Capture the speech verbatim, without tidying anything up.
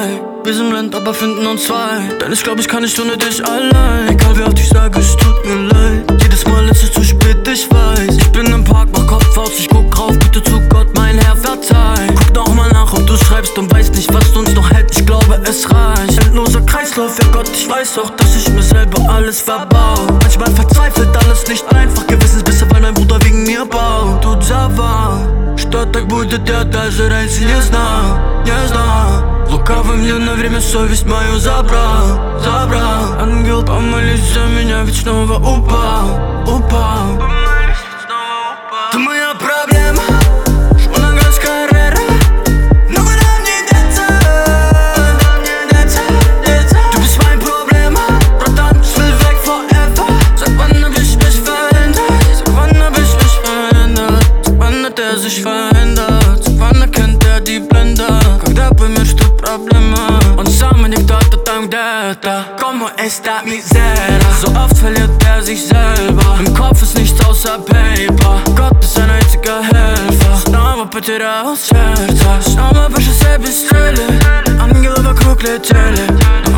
vorbei. Wir sind blind, aber finden uns zwei. Denn ich glaub, ich kann nicht ohne dich allein. Egal wie oft ich sage, es tut mir leid. Jedes Mal ist es zu spät, ich weiß. Ich bin im Park, mach Kopf aus, ich guck rauf, bitte zu Gott, mein Herr verzeih. Guck doch mal nach, ob du schreibst und weißt nicht, was uns noch hält. Ich glaube, es reicht. Endloser Kreislauf, ja Gott, ich weiß auch, dass ich mir selber alles verbau. Manchmal verzweifelt alles nicht einfach, Gewissensbisse, weil mein Bruder wegen mir baut. Tu Java, что так будет, я даже раньше не знал, не знал. Лукавый мне на время совесть мою забрал, забрал. Ангел, помолись за меня, ведь снова упал, упал. Ты моя проблема, шмоногаз карьера. Но куда мне деться, куда мне деться, деться. Du bist mein Problem, bratан, ich will weg forever. Sag wann hab ich mich verändert, sag wann hab ich mich verändert. Sag wann hat er sich verändert, sag wann erkennt er die Blende. Когда поймешь, что проблема. Он сам, а не кто-то там где-то. Como esta misera. So oft verliert er sich selber. Im Kopf ist nichts außer Paper. Gott ist ein einziger Helfer. Снова потерял сердце. Снова больше себе стрели. Ангелы вокруг летели.